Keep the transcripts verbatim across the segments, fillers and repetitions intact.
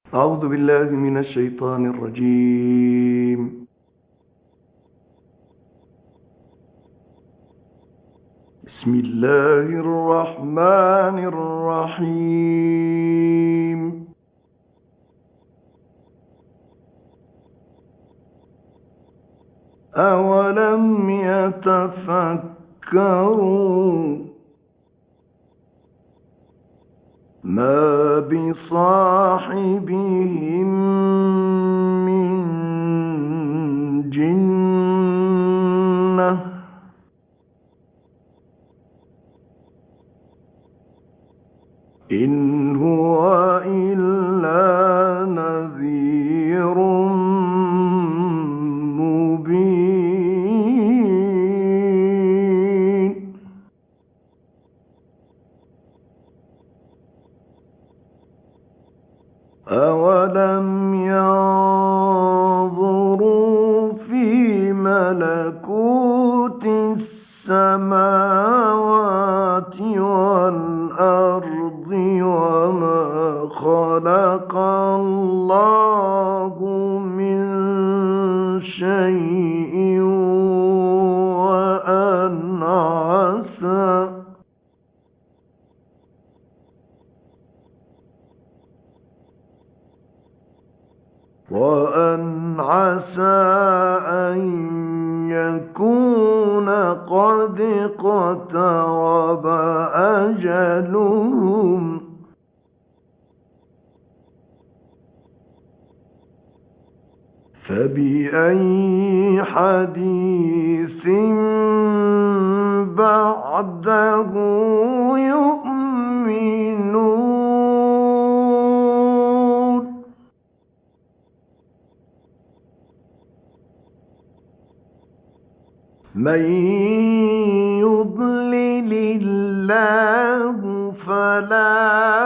أعوذ بالله من الشيطان الرجيم. بسم الله الرحمن الرحيم. أولم يتفكروا ما بصاحبهم من جنة إن هو إلا نذير مبين. أولم ينظروا في ملكوت السماوات والأرض وما خلق الله من شيء وأن عسى وأن عسى أن يكون قد اقترب أجلهم فبأي حديث بعده يؤمنون. من يضلل الله فلا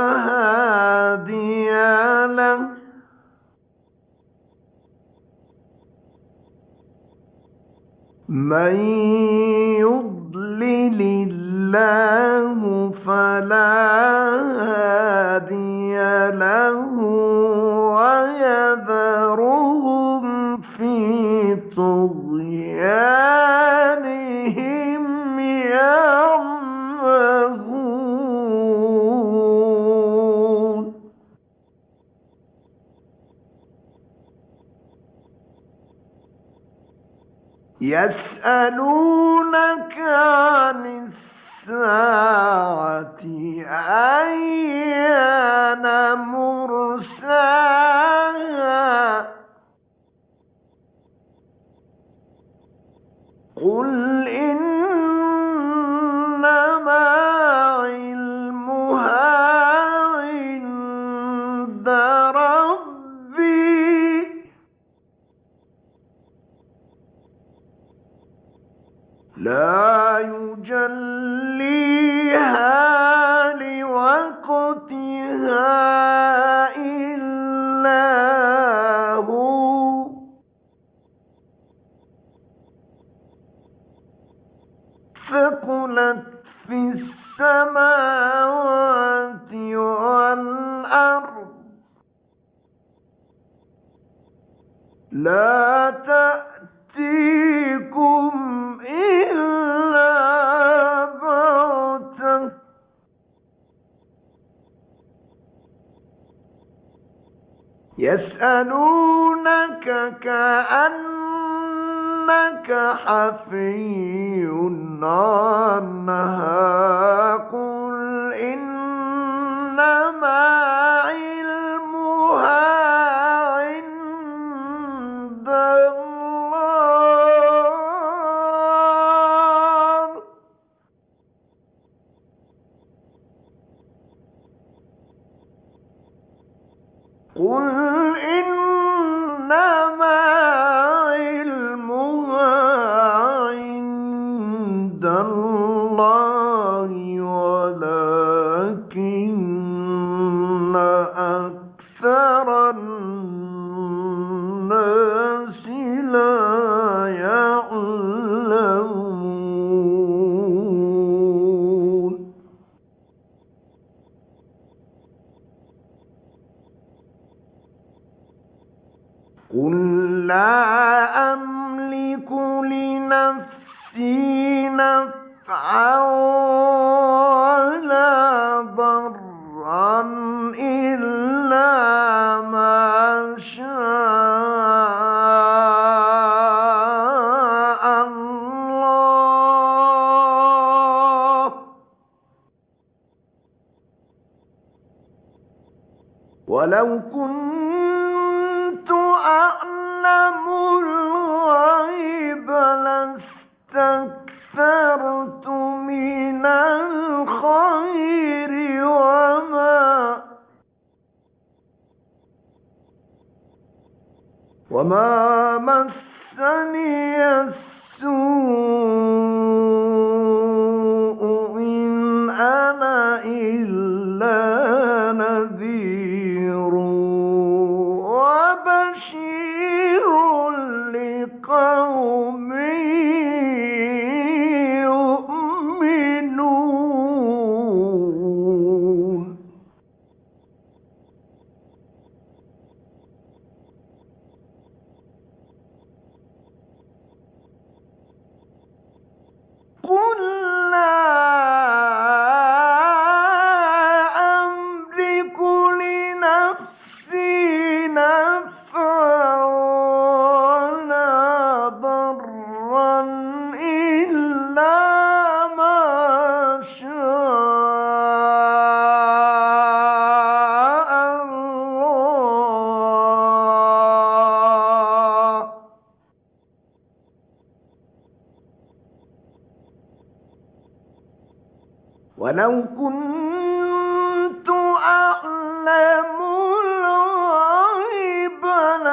هادي له من يضلل الله فلا هادي له ويذرهم في طغيانهم يعمهون. يسألونك عن الساعة أيان مرساها قل إنما علمها عند ربي لا يجليها لوقتها إلا هو ثقلت في السماوات والأرض لا تأتيكم إلا بغتة يسألونك كأنك حفي عنها قل إنما علمها عند الله قل إنما علمها عند الله ولكن أكثر الناس لا يعلمون. قُل لَّا أَمْلِكُ لِنَفْسِي نَفْعًا وَلَا ضَرًّا إِلَّا مَا شَاءَ اللَّهُ ۗ وَلَوْ كُنتُ أَعْلَمُ الْغَيْبَ لَاسْتَكْثَرْتُ مِنَ الْخَيْرِ وَمَا وَمَا مَسَّنِيَ السُّوءُ إِنْ أَنَا إِلَّا نَذِيرٌ وَبَشِيرٌ لِّقَوْمٍ يُؤْمِنُونَ قُل لَّا أَمْلِكُ لِنَفْسِي نَفْعًا وَلَا ضَرًّا إِلَّا مَا شَاءَ اللَّهُ ۗ وَلَوْ كُنتُ أَعْلَمُ الْغَيْبَ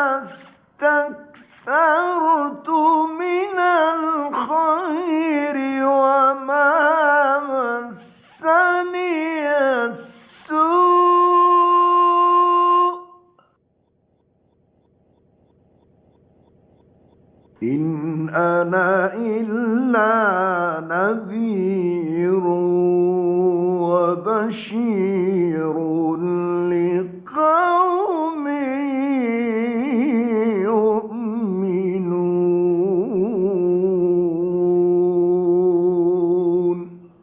لَاسْتَكْثَرْتُ مِنَ الْخَيْرِ وَمَا مَسَّنِيَ السُّوءُ إِنْ أَنَا إِلَّا نَذِيرٌ وَبَشِيرٌ لِّقَوْمٍ يُؤْمِنُونَ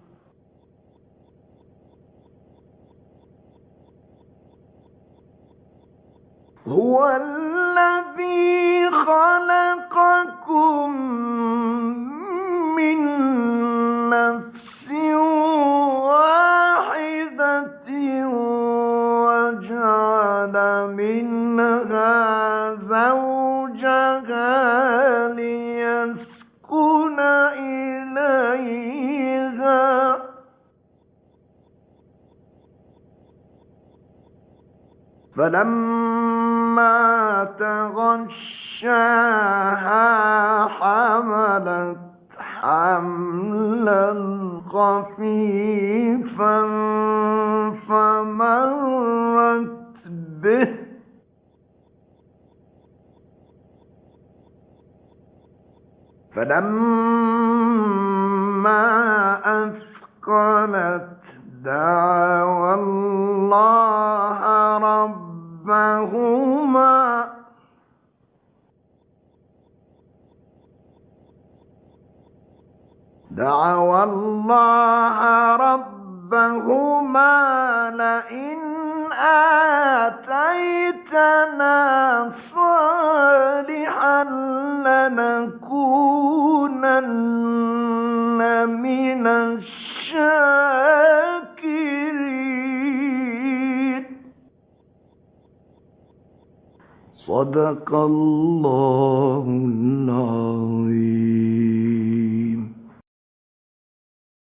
هُوَ الَّذِي خَلَقَكُم مِّن نَّفْسٍ وَاحِدَةٍ وَجَعَلَ مِنْهَا زَوْجَهَا لِيَسْكُنَ إِلَيْهَا ۖ فَلَمَّا تَغَشَّاهَا حَمَلَتْ حَمْلًا خَفِيفًا فَمَرَّتْ بِهِ ۖ فَلَمَّا أَثْقَلَتْ دَعَوَا اللَّهَ رَبَّهُمَا دعوا الله ربهما لئن آتيتنا صالحا لنكونن من الشاكرين. صدق الله العظيم.